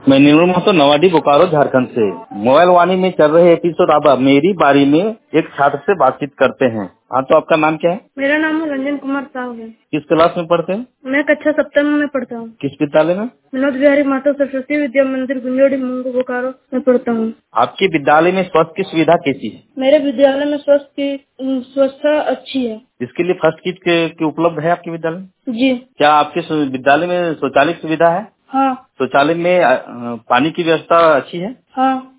मैं निर्मल महतो नवाडी बोकारो झारखंड से। मोबाइल वाणी में चल रहे एपिसोड अब मेरी बारी में एक छात्र से बातचीत करते हैं। हाँ, तो आपका नाम क्या है? मेरा नाम रंजन कुमार साहू है। किस क्लास में पढ़ते हैं? मैं कक्षा सप्तम में पढ़ता हूँ। किस विद्यालय में? विनोद बिहारी महतो सरस्वती विद्या मंदिर गुंजोड़ी मुंगो बोकारो में पढ़ता हूँ। आपके विद्यालय में स्वास्थ्य की सुविधा कैसी है? मेरे विद्यालय में स्वच्छता अच्छी है। इसके लिए फर्स्ट किट के उपलब्ध है आपके विद्यालय में? जी। क्या आपके विद्यालय में शौचालय की सुविधा है? हाँ। शौचालय में पानी की व्यवस्था अच्छी है? हाँ।